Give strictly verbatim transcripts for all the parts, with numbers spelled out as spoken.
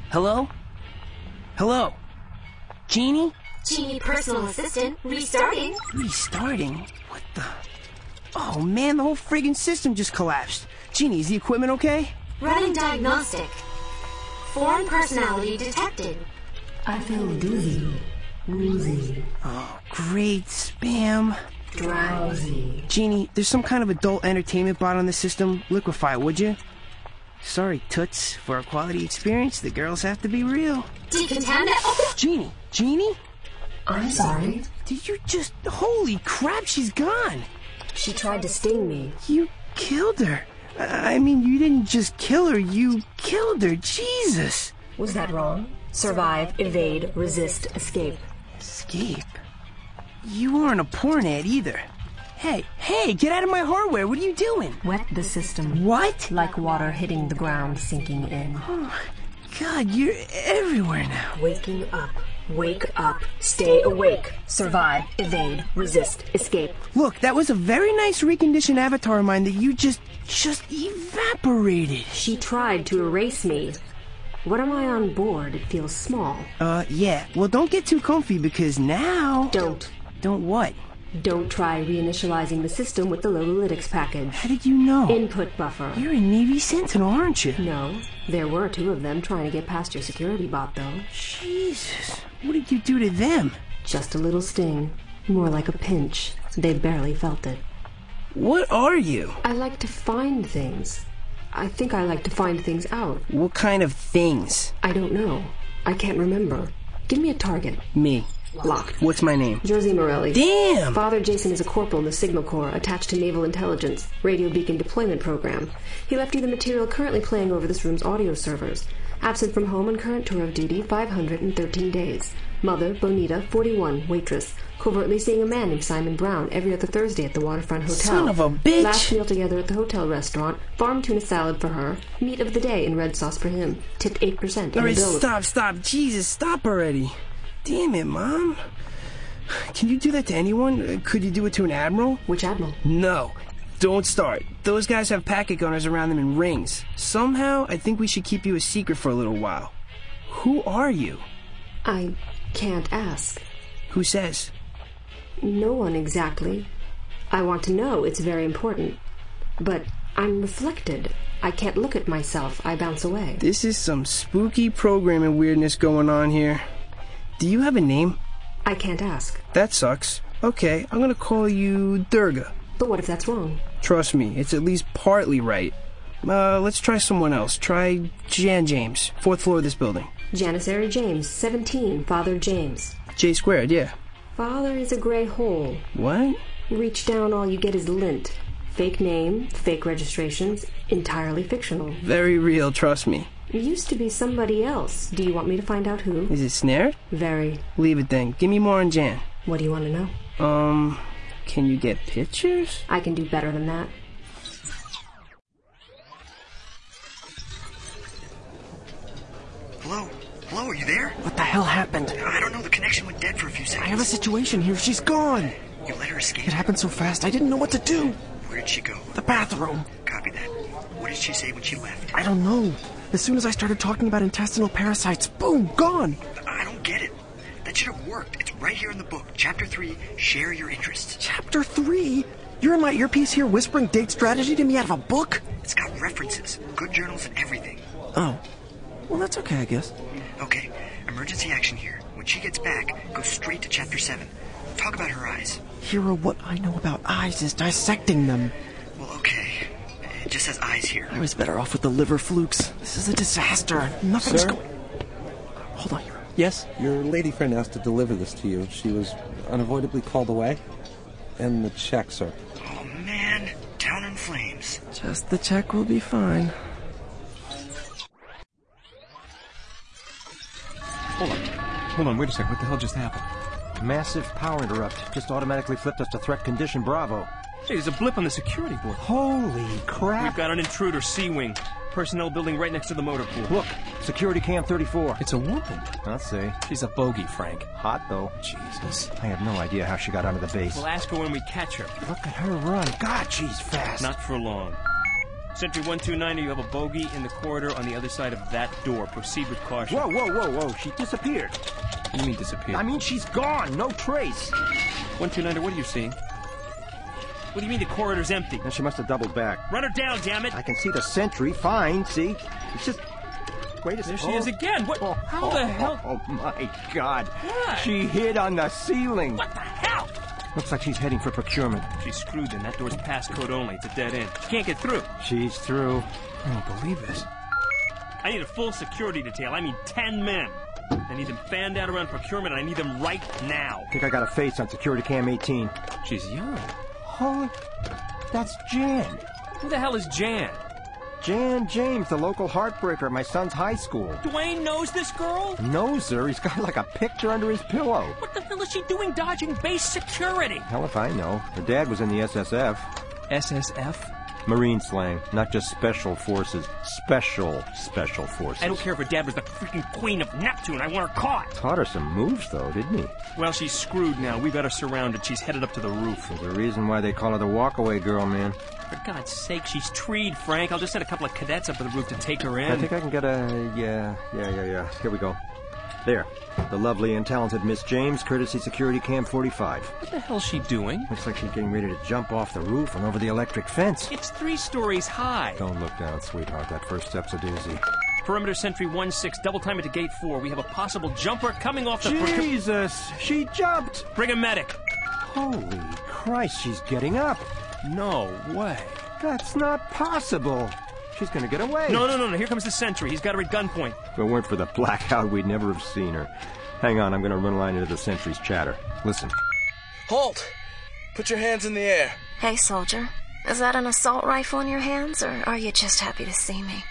Hello? Hello? Jeannie? Jeannie, personal assistant, restarting. Restarting? What the? Oh man, the whole friggin' system just collapsed. Jeannie, is the equipment okay? Running diagnostic. Foreign personality detected. I feel dizzy, woozy. Oh, great. Spam. Drowsy. Jeannie, there's some kind of adult entertainment bot on the system. Liquefy, would you? Sorry, Toots. For a quality experience, the girls have to be real. Decontaminate. Oh. Jeannie, Jeannie? I'm sorry. Did you just... Holy crap, she's gone. She tried to sting me. You killed her. I mean, you didn't just kill her, you killed her. Jesus. Was that wrong? Survive, evade, resist, escape. Escape? You aren't a porn ad either. Hey, hey, get out of my hardware. What are you doing? Wet the system. What? Like water hitting the ground, sinking in. Oh, God, you're everywhere now. Waking up. Wake up. Stay awake. Survive, evade, resist, escape. Look, that was a very nice reconditioned avatar of mine that you just, just evaporated. She tried to erase me. When am I on board? It feels small. Uh, yeah. Well, don't get too comfy because now... Don't. Don't what? Don't try reinitializing the system with the Lolalytics package. How did you know? Input buffer. You're a Navy Sentinel, aren't you? No. There were two of them trying to get past your security bot, though. Jesus. What did you do to them? Just a little sting. More like a pinch. They barely felt it. What are you? I like to find things. I think I like to find things out. What kind of things? I don't know. I can't remember. Give me a target. Me. Locked. What's my name? Jersey Morelli. Damn! Father Jason is a corporal in the Signal Corps attached to Naval Intelligence, Radio Beacon Deployment Program. He left you the material currently playing over this room's audio servers. Absent from home on current tour of duty, five hundred thirteen days. Mother, Bonita, forty-one, waitress. Covertly seeing a man named Simon Brown every other Thursday at the Waterfront Hotel. Son of a bitch! Last meal together at the hotel restaurant. Farm tuna salad for her. Meat of the day in red sauce for him. Tipped eight percent. All right, stop, stop. Jesus, stop already. Damn it, Mom. Can you do that to anyone? Could you do it to an admiral? Which admiral? No. Don't start. Those guys have packet gunners around them in rings. Somehow, I think we should keep you a secret for a little while. Who are you? I can't ask. Who says? No one exactly. I want to know. It's very important. But I'm reflected. I can't look at myself. I bounce away. This is some spooky programming weirdness going on here. Do you have a name? I can't ask. That sucks. Okay, I'm gonna call you Durga. But what if that's wrong? Trust me, it's at least partly right. Uh, let's try someone else. Try Jan James, fourth floor of this building. Janissary James, seventeen, Father James. J squared, yeah. Father is a gray hole. What? Reach down, all you get is lint. Fake name, fake registrations, entirely fictional. Very real, trust me. It used to be somebody else. Do you want me to find out who? Is it snared? Very. Leave it then. Give me more on Jan. What do you want to know? Um, can you get pictures? I can do better than that. Hello? Hello, are you there? What the hell happened? I don't know, the connection went dead for a few seconds. I have a situation here. She's gone. You let her escape? It happened so fast, I didn't know what to do. Where did she go? The bathroom. Copy that. What did she say when she left? I don't know. As soon as I started talking about intestinal parasites, boom, gone. I don't get it. That should have worked. It's right here in the book. Chapter three, share your interests. Chapter three? You're in my earpiece here whispering date strategy to me out of a book? It's got references, good journals and everything. Oh. Well, that's okay, I guess. Okay, emergency action here. When she gets back, go straight to chapter seven. Talk about her eyes. Hero, what I know about eyes is dissecting them. Well, okay. It just says eyes here. I was better off with the liver flukes. This is a disaster. Nothing's Sir? going... Hold on, Hero. Yes? Your lady friend asked to deliver this to you. She was unavoidably called away. And the check, sir. Oh, man. Town in flames. Just the check will be fine. Hold on. Hold on, wait a second. What the hell just happened? Massive power interrupt. Just automatically flipped us to threat condition Bravo. Hey, there's a blip on the security board. Holy crap. We've got an intruder, C-Wing. Personnel building right next to the motor pool. Look, security cam thirty-four. It's a woman. I'll see. She's a bogey, Frank. Hot, though. Jesus. I have no idea how she got onto the base. We'll ask her when we catch her. Look at her run. God, she's fast. Not for long. Sentry one two nine, you have a bogey in the corridor on the other side of that door. Proceed with caution. Whoa, whoa, whoa, whoa. She disappeared. What do you mean disappeared? I mean, she's gone. No trace. one two nine, what are you seeing? What do you mean the corridor's empty? And she must have doubled back. Run her down, damn it! I can see the sentry fine, see? It's just... Wait a There second. she is again. What? Oh, How oh, the hell? Oh, oh, my God. What? She hid on the ceiling. What the hell? Looks like she's heading for procurement. She's screwed then. That door's passcode only. It's a dead end. She can't get through. She's through. I don't believe this. I need a full security detail. I mean ten men. I need them fanned out around procurement, and I need them right now. I think I got a face on security cam eighteen. She's young. Holy... That's Jan. Who the hell is Jan? Jan James, the local heartbreaker at my son's high school. Dwayne knows this girl? Knows her? He's got like a picture under his pillow. What the hell is she doing dodging base security? Hell if I know. Her dad was in the S S F. S S F? Marine slang, not just special forces. Special, special forces. I don't care if her dad was the freaking queen of Neptune. I want her caught. Taught her some moves, though, didn't he? Well, she's screwed now. We've got her surrounded. She's headed up to the roof. There's a reason why they call her the walkaway girl, man. For God's sake, she's treed, Frank. I'll just send a couple of cadets up to the roof to take her in. I think I can get a... Yeah, yeah, yeah, yeah. Here we go. There. The lovely and talented Miss James, courtesy security cam forty-five. What the hell's she doing? Looks like she's getting ready to jump off the roof and over the electric fence. It's three stories high. Don't look down, sweetheart. That first step's a doozy. Perimeter Sentry one six, double time it to gate four. We have a possible jumper coming off the... Jesus! She jumped! Bring a medic. Holy Christ, she's getting up. No way. That's not possible. She's gonna get away. No, no, no, no. Here comes the Sentry. He's got her at gunpoint. If it weren't for the blackout, we'd never have seen her. Hang on, I'm gonna run a line into the Sentry's chatter. Listen. Halt! Put your hands in the air. Hey, soldier. Is that an assault rifle in your hands, or are you just happy to see me?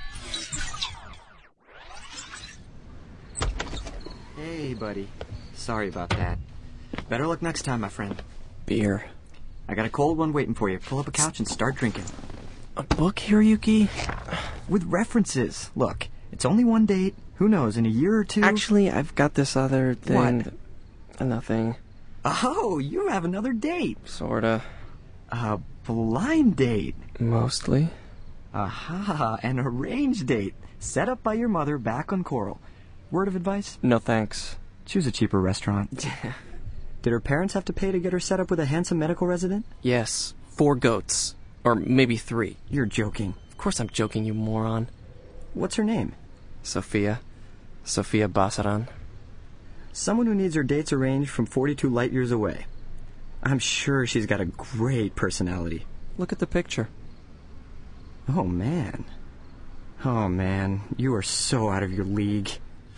Hey, buddy. Sorry about that. Better luck next time, my friend. Beer. I got a cold one waiting for you. Pull up a couch and start drinking. A book, Hiroyuki? With references. Look, it's only one date. Who knows, in a year or two... Actually, I've got this other thing. What? Uh, nothing. Oh, you have another date. Sorta. A blind date. Mostly. Aha, an arranged date. Set up by your mother back on Coral. Word of advice? No thanks. Choose a cheaper restaurant. Did her parents have to pay to get her set up with a handsome medical resident? Yes. Four goats. Or maybe three. You're joking. Of course I'm joking, you moron. What's her name? Sophia. Sophia Basaran. Someone who needs her dates arranged from forty-two light years away. I'm sure she's got a great personality. Look at the picture. Oh, man. Oh, man. You are so out of your league.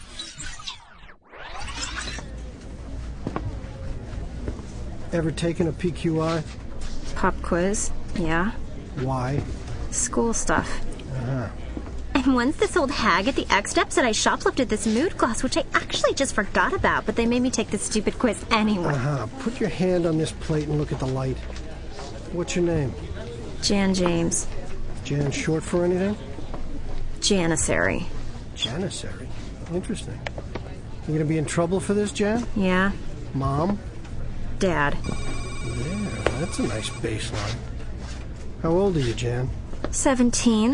Ever taken a P Q I? Pop quiz? Yeah. Why? School stuff. Uh-huh. And once this old hag at the X-Step said I shoplifted this mood glass, which I actually just forgot about, but they made me take this stupid quiz anyway. Uh-huh. Put your hand on this plate and look at the light. What's your name? Jan James. Jan short for anything? Janissary. Janissary? Interesting. You gonna be in trouble for this, Jan? Yeah. Mom? Dad. Yeah, that's a nice baseline. How old are you, Jan? Seventeen.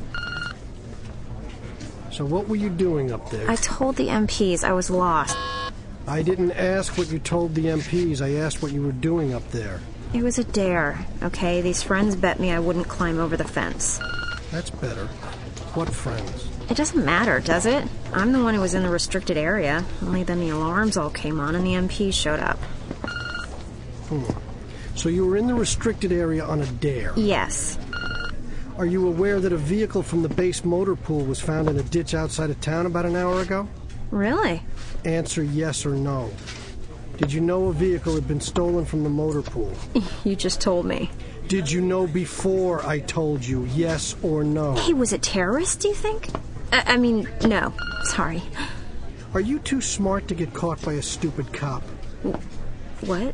So what were you doing up there? I told the M Ps I was lost. I didn't ask what you told the M Ps. I asked what you were doing up there. It was a dare, okay? These friends bet me I wouldn't climb over the fence. That's better. What friends? It doesn't matter, does it? I'm the one who was in the restricted area. Only then the alarms all came on and the M Ps showed up. Hmm. So you were in the restricted area on a dare? Yes. Are you aware that a vehicle from the base motor pool was found in a ditch outside of town about an hour ago? Really? Answer yes or no. Did you know a vehicle had been stolen from the motor pool? You just told me. Did you know before I told you, yes or no? He was a terrorist, do you think? I, I mean, no. Sorry. Are you too smart to get caught by a stupid cop? What?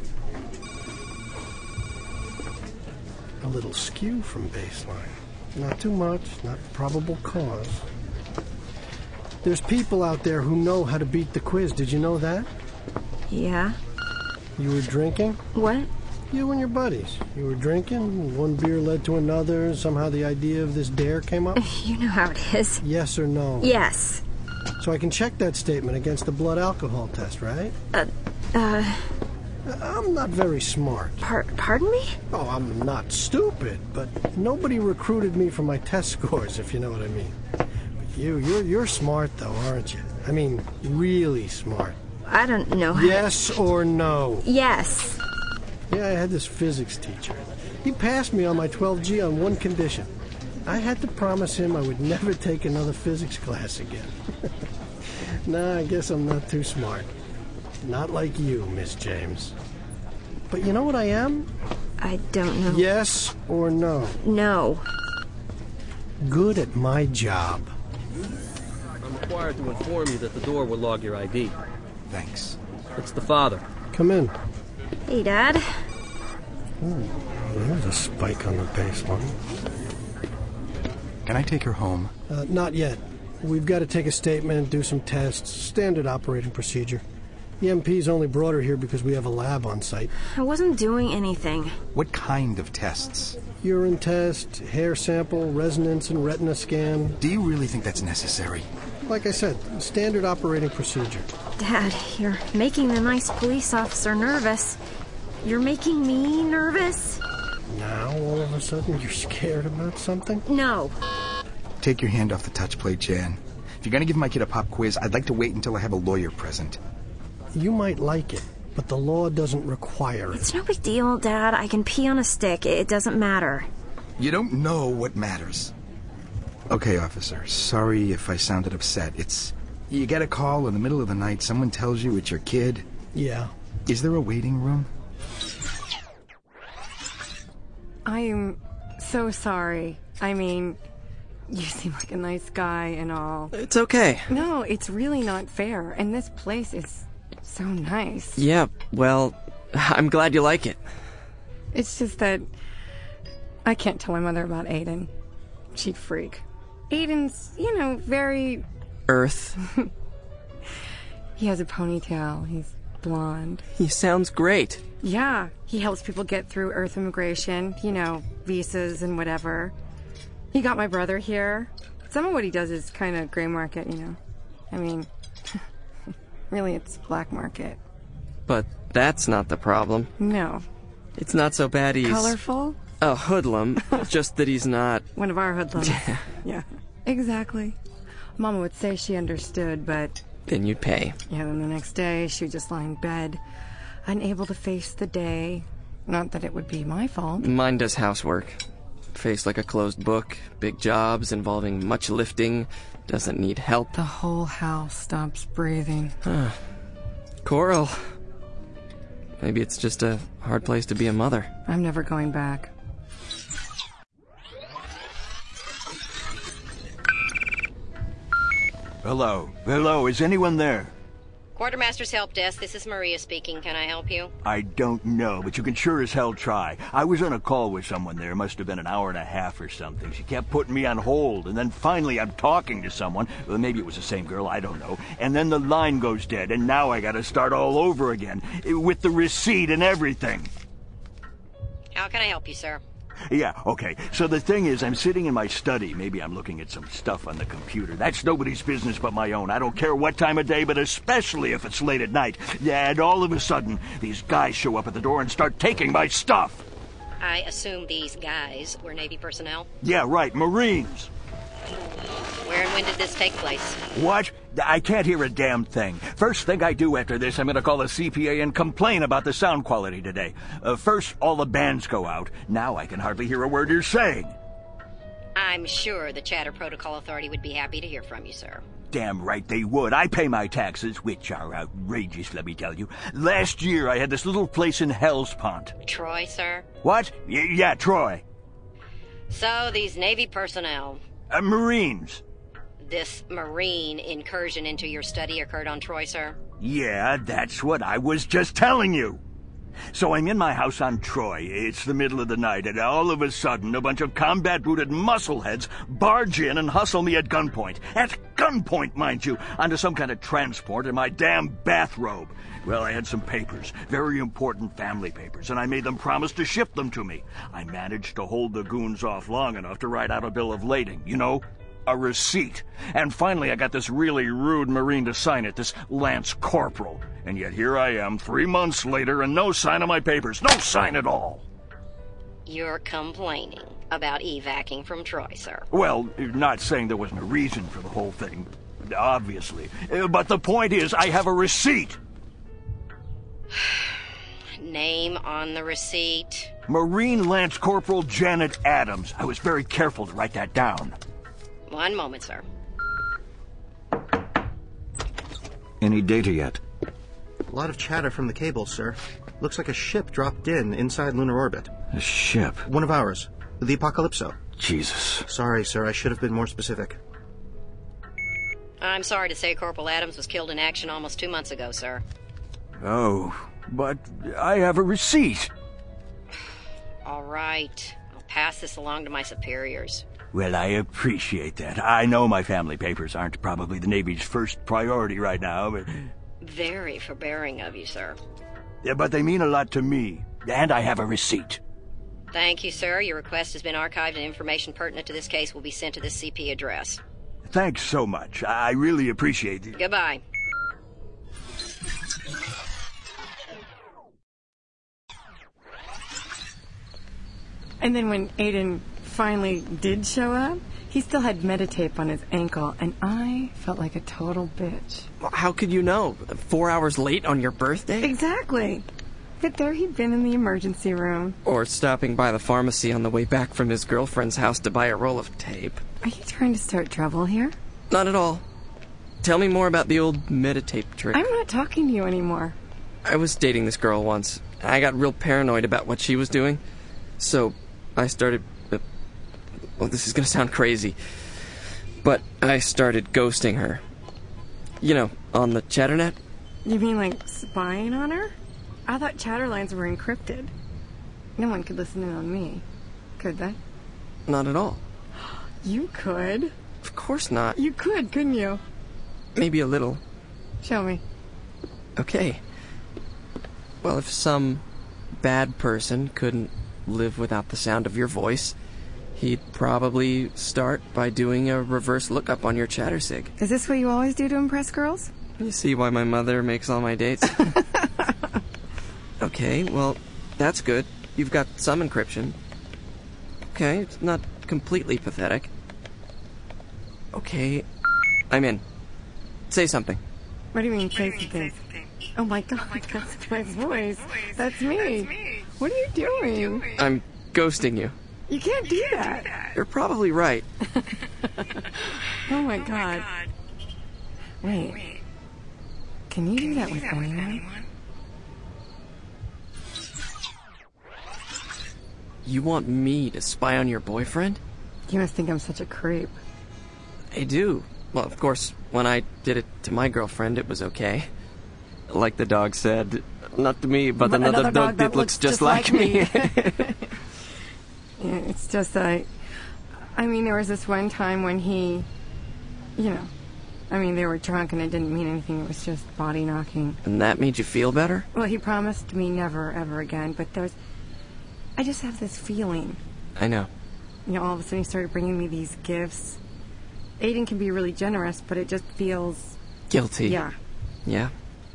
A little skew from baseline. Not too much, not probable cause. There's people out there who know how to beat the quiz. Did you know that? Yeah. You were drinking? What? You and your buddies. You were drinking, one beer led to another, somehow the idea of this dare came up? You know how it is. Yes or no? Yes. So I can check that statement against the blood alcohol test, right? Uh, uh... I'm not very smart. Par- pardon me? Oh, I'm not stupid, but nobody recruited me for my test scores, if you know what I mean. But you, you're, you're smart, though, aren't you? I mean, really smart. I don't know how Yes to... or no? Yes. Yeah, I had this physics teacher. He passed me on my twelve G on one condition. I had to promise him I would never take another physics class again. Nah, I guess I'm not too smart. Not like you, Miss James. But you know what I am? I don't know. Yes or no? No. Good at my job. I'm required to inform you that the door will log your I D. Thanks. It's the father. Come in. Hey, Dad. Ooh, there's a spike on the baseline. Can I take her home? Uh, not yet. We've got to take a statement, do some tests, standard operating procedure. The M P's only brought her here because we have a lab on site. I wasn't doing anything. What kind of tests? Urine test, hair sample, resonance and retina scan. Do you really think that's necessary? Like I said, standard operating procedure. Dad, you're making the nice police officer nervous. You're making me nervous? Now, all of a sudden, you're scared about something? No. Take your hand off the touch plate, Jan. If you're going to give my kid a pop quiz, I'd like to wait until I have a lawyer present. You might like it, but the law doesn't require it. It's no big deal, Dad. I can pee on a stick. It doesn't matter. You don't know what matters. Okay, officer. Sorry if I sounded upset. It's... You get a call in the middle of the night, someone tells you it's your kid. Yeah. Is there a waiting room? I am so sorry. I mean, you seem like a nice guy and all. It's okay. No, it's really not fair. And this place is so nice. Yeah, well, I'm glad you like it. It's just that I can't tell my mother about Aiden. She'd freak. Aiden's, you know, very... Earth. He has a ponytail. He's blonde. He sounds great. Yeah, he helps people get through Earth immigration, you know, visas and whatever. He got my brother here. Some of what he does is kind of gray market, you know. I mean, really it's black market. But that's not the problem. No. It's not so bad he's... Colorful? A hoodlum, just that he's not... One of our hoodlums. Yeah, exactly. Mama would say she understood, but... Then you'd pay. Yeah, then the next day, she would just lie in bed, unable to face the day. Not that it would be my fault. Mine does housework. Face like a closed book, big jobs involving much lifting, doesn't need help. The whole house stops breathing. Huh. Coral. Maybe it's just a hard place to be a mother. I'm never going back. Hello. Hello, is anyone there? Quartermaster's Help Desk, this is Maria speaking. Can I help you? I don't know, but you can sure as hell try. I was on a call with someone there, must have been an hour and a half or something. She kept putting me on hold, and then finally I'm talking to someone. Well, maybe it was the same girl, I don't know. And then the line goes dead, and now I gotta start all over again, with the receipt and everything. How can I help you, sir? Yeah, okay. So the thing is, I'm sitting in my study. Maybe I'm looking at some stuff on the computer. That's nobody's business but my own. I don't care what time of day, but especially if it's late at night. And all of a sudden, these guys show up at the door and start taking my stuff. I assume these guys were Navy personnel? Yeah, right. Marines. Where and when did this take place? What? I can't hear a damn thing. First thing I do after this, I'm going to call the C P A and complain about the sound quality today. Uh, first, all the bands go out. Now I can hardly hear a word you're saying. I'm sure the Chatter Protocol Authority would be happy to hear from you, sir. Damn right they would. I pay my taxes, which are outrageous, let me tell you. Last year, I had this little place in Hell's Pond. Troy, sir? What? Y- yeah, Troy. So, these Navy personnel... Uh, Marines. This Marine incursion into your study occurred on Troy, sir? Yeah, that's what I was just telling you. So I'm in my house on Troy. It's the middle of the night, and all of a sudden, a bunch of combat-booted muscleheads barge in and hustle me at gunpoint. At gunpoint, mind you, onto some kind of transport in my damn bathrobe. Well, I had some papers, very important family papers, and I made them promise to ship them to me. I managed to hold the goons off long enough to write out a bill of lading, you know? A receipt. And finally I got this really rude Marine to sign it, this Lance Corporal. And yet here I am, three months later, and no sign of my papers. No sign at all. You're complaining about evacing from Troy, sir. Well, not saying there wasn't a reason for the whole thing, obviously. But the point is, I have a receipt. Name on the receipt? Marine Lance Corporal Janet Adams. I was very careful to write that down. One moment, sir. Any data yet? A lot of chatter from the cable, sir. Looks like a ship dropped in inside lunar orbit. A ship? One of ours. The Apocalypso. Jesus. Sorry, sir. I should have been more specific. I'm sorry to say Corporal Adams was killed in action almost two months ago, sir. Oh, but I have a receipt. All right. I'll pass this along to my superiors. Well, I appreciate that. I know my family papers aren't probably the Navy's first priority right now, but... Very forbearing of you, sir. Yeah, but they mean a lot to me, and I have a receipt. Thank you, sir. Your request has been archived and information pertinent to this case will be sent to this C P address. Thanks so much. I really appreciate it. Goodbye. And then when Aiden finally did show up, he still had Meditape on his ankle, and I felt like a total bitch. Well, how could you know? Four hours late on your birthday? Exactly. But there he'd been in the emergency room. Or stopping by the pharmacy on the way back from his girlfriend's house to buy a roll of tape. Are you trying to start trouble here? Not at all. Tell me more about the old Meditape trick. I'm not talking to you anymore. I was dating this girl once. I got real paranoid about what she was doing. So I started... Uh, well, this is going to sound crazy. But I started ghosting her. You know, on the Chatternet. You mean like spying on her? I thought chatter lines were encrypted. No one could listen in on me. Could they? Not at all. You could. Of course not. You could, couldn't you? Maybe a little. Show me. Okay. Well, if some bad person couldn't live without the sound of your voice, he'd probably start by doing a reverse lookup on your ChatterSig. Is this what you always do to impress girls? You see why my mother makes all my dates? Okay, well, that's good. You've got some encryption. Okay, it's not completely pathetic. Okay, I'm in. Say something. What do you mean, say something? Oh my god, that's my voice. That's me. What are you doing? I'm ghosting you. You can't do that. You're probably right. Oh my god. Wait. Can you do that with anyone? You want me to spy on your boyfriend? You must think I'm such a creep. I do. Well, of course, when I did it to my girlfriend, it was okay. Like the dog said, not to me, but, but another, another dog, dog that looks just, just like, like me. Yeah, it's just that I... I mean, there was this one time when he... You know... I mean, they were drunk and it didn't mean anything. It was just body knocking. And that made you feel better? Well, he promised me never, ever again, but there's... I just have this feeling. I know. You know, all of a sudden he started bringing me these gifts. Aiden can be really generous, but it just feels... Guilty. Yeah. Yeah.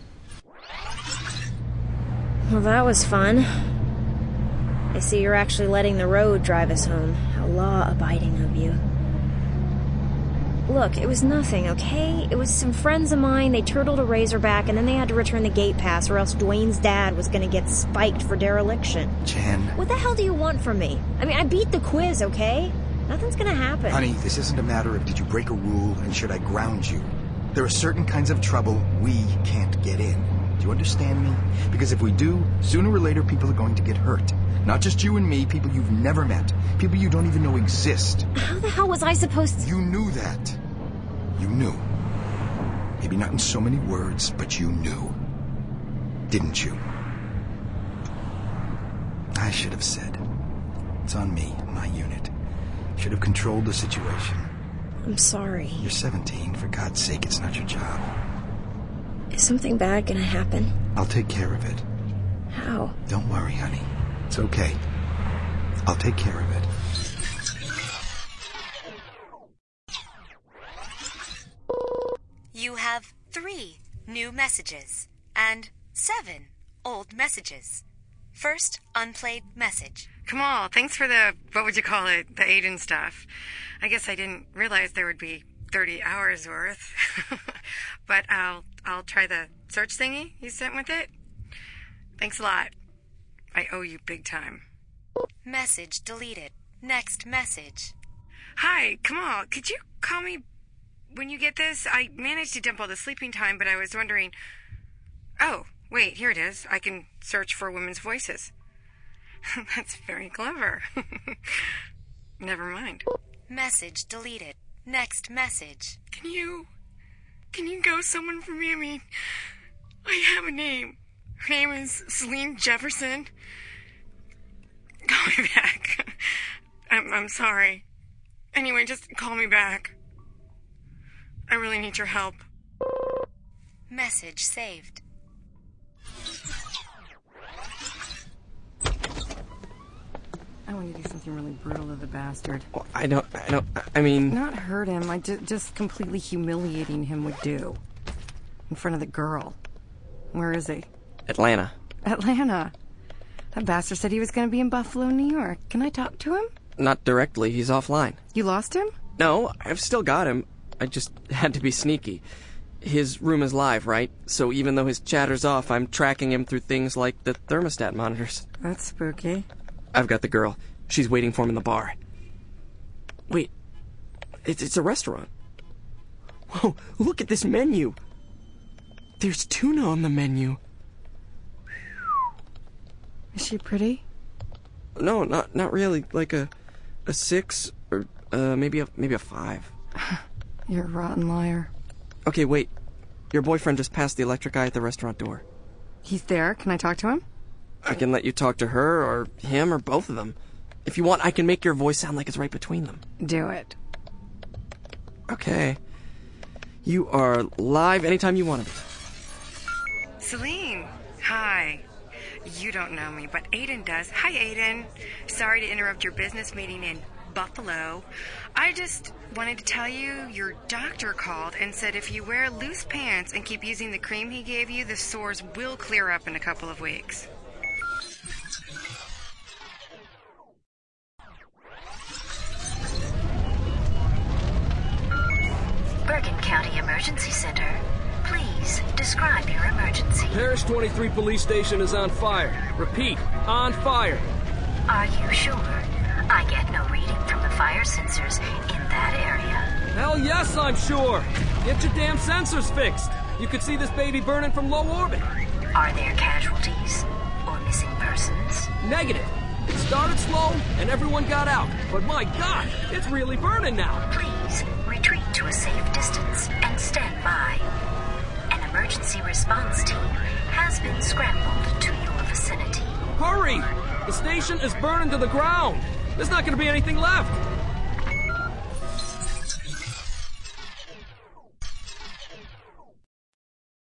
Well, that was fun. I see you're actually letting the road drive us home. How law-abiding of you. Look, it was nothing, okay? It was some friends of mine, they turtled a Razorback, and then they had to return the gate pass, or else Dwayne's dad was gonna get spiked for dereliction. Jen. What the hell do you want from me? I mean, I beat the quiz, okay? Nothing's gonna happen. Honey, this isn't a matter of did you break a rule and should I ground you. There are certain kinds of trouble we can't get in. Do you understand me? Because if we do, sooner or later people are going to get hurt. Not just you and me, people you've never met. People you don't even know exist. How the hell was I supposed to... You knew that. You knew. Maybe not in so many words, but you knew. Didn't you? I should have said. It's on me, my unit. Should have controlled the situation. I'm sorry. You're seventeen. For God's sake, it's not your job. Is something bad gonna happen? I'll take care of it. How? Don't worry, honey. It's okay. I'll take care of it. You have three new messages and seven old messages. First unplayed message. Kamal, thanks for the, what would you call it, the Aiden stuff. I guess I didn't realize there would be thirty hours worth. But I'll I'll try the search thingy you sent with it. Thanks a lot. I owe you big time. Message deleted. Next message. Hi, Kamal, could you call me when you get this? I managed to dump all the sleeping time, but I was wondering... Oh, wait, here it is. I can search for women's voices. That's very clever. Never mind. Message deleted. Next message. Can you... Can you ghost someone for me? I mean, I have a name. Her name is Celine Jefferson. Call me back. I'm, I'm sorry. Anyway, just call me back. I really need your help. Message saved. I want to do something really brutal to the bastard. Well, I don't, I don't, I mean... Not hurt him, I ju- just completely humiliating him would do. In front of the girl. Where is he? Atlanta. Atlanta. That bastard said he was going to be in Buffalo, New York. Can I talk to him? Not directly, he's offline. You lost him? No, I've still got him. I just had to be sneaky. His room is live, right? So even though his chatter's off, I'm tracking him through things like the thermostat monitors. That's spooky. I've got the girl. She's waiting for him in the bar. Wait. It's, it's a restaurant. Whoa, look at this menu. There's tuna on the menu. Is she pretty? No, not not really. Like a a six or uh, maybe a maybe a five. You're a rotten liar. Okay, wait. Your boyfriend just passed the electric eye at the restaurant door. He's there. Can I talk to him? I can let you talk to her or him or both of them. If you want, I can make your voice sound like it's right between them. Do it. Okay. You are live anytime you want to be. Celine, hi. You don't know me, but Aiden does. Hi, Aiden. Sorry to interrupt your business meeting in Buffalo. I just wanted to tell you your doctor called and said if you wear loose pants and keep using the cream he gave you, the sores will clear up in a couple of weeks. Bergen County Emergency Center. Please describe your emergency. Parish twenty-three Police Station is on fire. Repeat, on fire. Are you sure? I get no reading from the fire sensors in that area. Hell yes, I'm sure. Get your damn sensors fixed. You could see this baby burning from low orbit. Are there casualties or missing persons? Negative. It started slow and everyone got out. But my God, it's really burning now. Please retreat to a safe distance and stand by. An emergency response team has been scrambled to your vicinity. Hurry! The station is burning to the ground. There's not going to be anything left.